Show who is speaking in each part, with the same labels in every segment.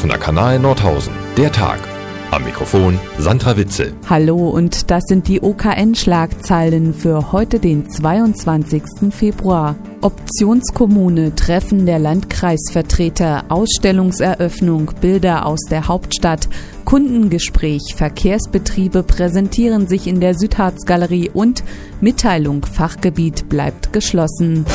Speaker 1: Offener Kanal Nordhausen. Der Tag. Am Mikrofon Sandra Witzel.
Speaker 2: Hallo, und das sind die OKN-Schlagzeilen für heute, den 22. Februar. Optionskommune, Treffen der Landkreisvertreter, Ausstellungseröffnung, Bilder aus der Hauptstadt, Kundengespräch, Verkehrsbetriebe präsentieren sich in der Südharz-Galerie und Mitteilung, Fachgebiet bleibt geschlossen.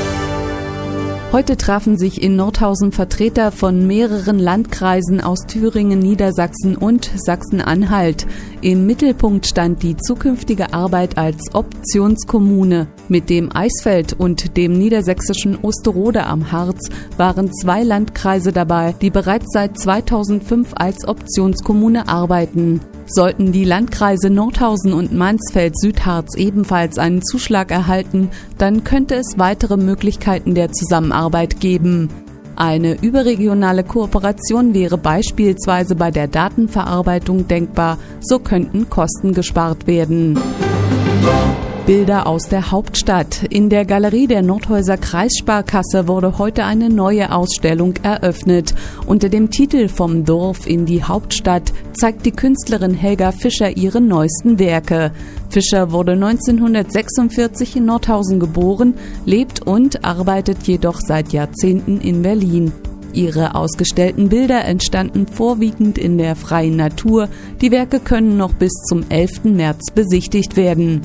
Speaker 2: Heute trafen sich in Nordhausen Vertreter von mehreren Landkreisen aus Thüringen, Niedersachsen und Sachsen-Anhalt. Im Mittelpunkt stand die zukünftige Arbeit als Optionskommune. Mit dem Eisfeld und dem niedersächsischen Osterode am Harz waren 2 Landkreise dabei, die bereits seit 2005 als Optionskommune arbeiten. Sollten die Landkreise Nordhausen und Mansfeld-Südharz ebenfalls einen Zuschlag erhalten, dann könnte es weitere Möglichkeiten der Zusammenarbeit geben. Eine überregionale Kooperation wäre beispielsweise bei der Datenverarbeitung denkbar, so könnten Kosten gespart werden. Bilder aus der Hauptstadt. In der Galerie der Nordhäuser Kreissparkasse wurde heute eine neue Ausstellung eröffnet. Unter dem Titel »Vom Dorf in die Hauptstadt« zeigt die Künstlerin Helga Fischer ihre neuesten Werke. Fischer wurde 1946 in Nordhausen geboren, lebt und arbeitet jedoch seit Jahrzehnten in Berlin. Ihre ausgestellten Bilder entstanden vorwiegend in der freien Natur. Die Werke können noch bis zum 11. März besichtigt werden.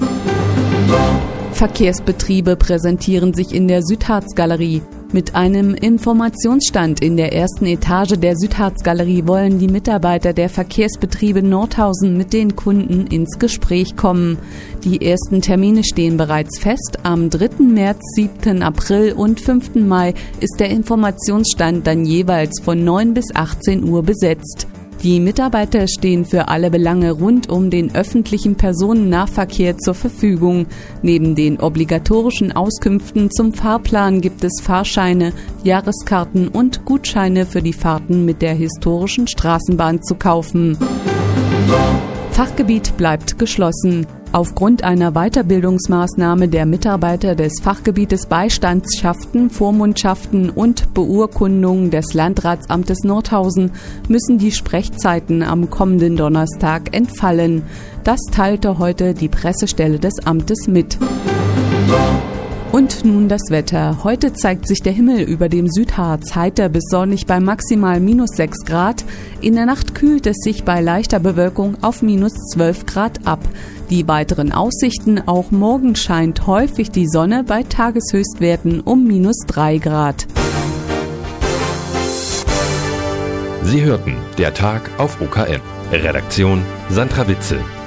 Speaker 2: Verkehrsbetriebe präsentieren sich in der Südharz-Galerie. Mit einem Informationsstand in der ersten Etage der Südharz-Galerie wollen die Mitarbeiter der Verkehrsbetriebe Nordhausen mit den Kunden ins Gespräch kommen. Die ersten Termine stehen bereits fest. Am 3. März, 7. April und 5. Mai ist der Informationsstand dann jeweils von 9 bis 18 Uhr besetzt. Die Mitarbeiter stehen für alle Belange rund um den öffentlichen Personennahverkehr zur Verfügung. Neben den obligatorischen Auskünften zum Fahrplan gibt es Fahrscheine, Jahreskarten und Gutscheine für die Fahrten mit der historischen Straßenbahn zu kaufen. Fachgebiet bleibt geschlossen. Aufgrund einer Weiterbildungsmaßnahme der Mitarbeiter des Fachgebietes Beistandschaften, Vormundschaften und Beurkundungen des Landratsamtes Nordhausen müssen die Sprechzeiten am kommenden Donnerstag entfallen. Das teilte heute die Pressestelle des Amtes mit. Und nun das Wetter. Heute zeigt sich der Himmel über dem Südharz heiter bis sonnig bei maximal -6 Grad. In der Nacht kühlt es sich bei leichter Bewölkung auf -12 Grad ab. Die weiteren Aussichten: auch morgen scheint häufig die Sonne bei Tageshöchstwerten um -3 Grad.
Speaker 1: Sie hörten der Tag auf OKN. Redaktion Sandra Witzel.